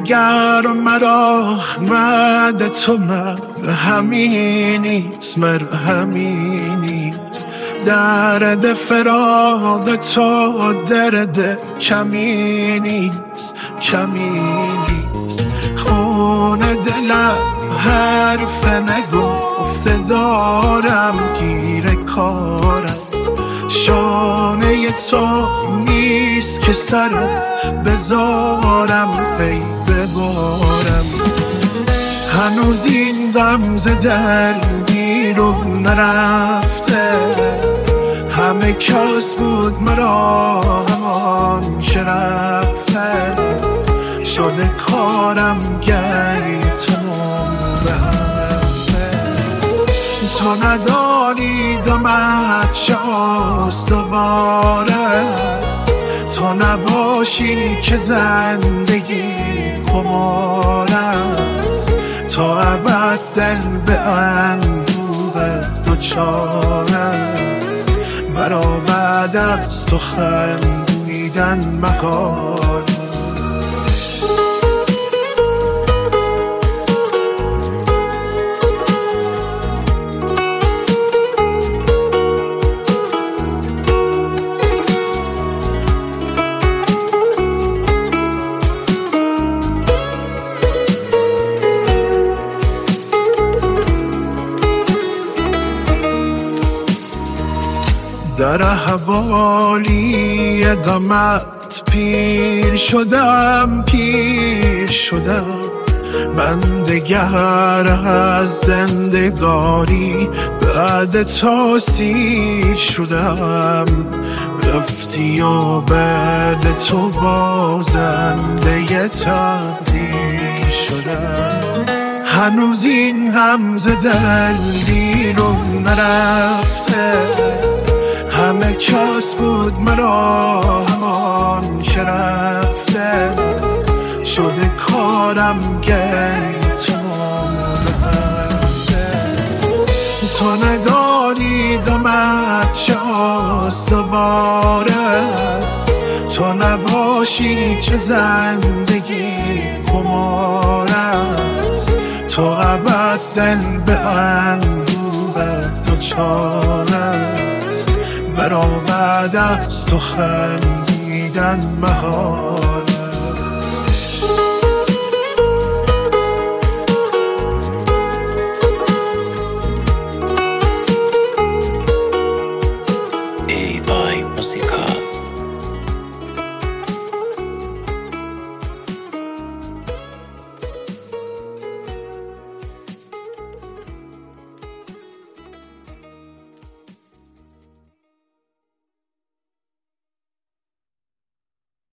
اگر مرا مد تو مرهمیست مرهمیست، درد فراق تو درد کمی نیست کمی نیست. خون دلم حرف نگفته دارم گیر کارم، شانه تو نیست که سرم بذارم پی ببارم. هنوز این دم ز دل بیرون نرفته، همه کس بود مرا همان که رفته، شده کارم گریتون به هفته. تو ندانی دمت چه استواره، تو نباشی که زندگی قمار است، تا ابد دل به اندوه دوچار است، مرا بعد از تو خندیدن محال است. در حوالی غمت پیر شدم پیر شدم، من دگر از زندگاری بعد تو سیر شدم. رفتی و بعد تو بازنده تقدیر شدم. هنوز این غم ز دل بیرون نرفته، همه کس بود مرا همان که رفته، شده کارم گریتون به هفته. تو نداری دمت چه استواره، تو نباشی چه زندگی قمار است، تو ابد دل به اندوه دوچار است، مرا بعد از تو خندیدن محال.